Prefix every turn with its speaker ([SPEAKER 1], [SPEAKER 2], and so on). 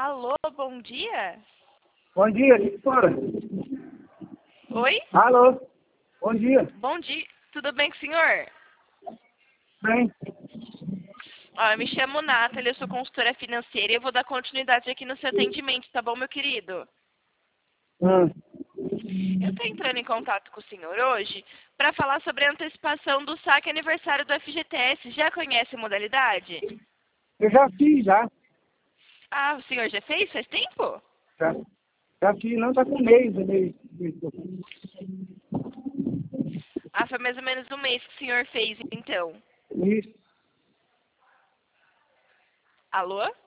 [SPEAKER 1] Alô, bom dia?
[SPEAKER 2] Bom dia, doutora.
[SPEAKER 1] Oi?
[SPEAKER 2] Alô, bom dia.
[SPEAKER 1] Bom dia. Tudo bem com o senhor?
[SPEAKER 2] Bem,
[SPEAKER 1] Eu me chamo Nathalie, eu sou consultora financeira e eu vou dar continuidade aqui no seu atendimento, tá bom, meu querido? Eu estou entrando em contato com o senhor hoje para falar sobre a antecipação do saque aniversário do FGTS. Já conhece a modalidade?
[SPEAKER 2] eu já fiz, já.
[SPEAKER 1] Ah, o senhor já fez? Faz tempo?
[SPEAKER 2] Já, já fiz, não, tá com mês.
[SPEAKER 1] Ah, foi mais ou menos um mês que o senhor fez, então.
[SPEAKER 2] Isso,
[SPEAKER 1] Alô?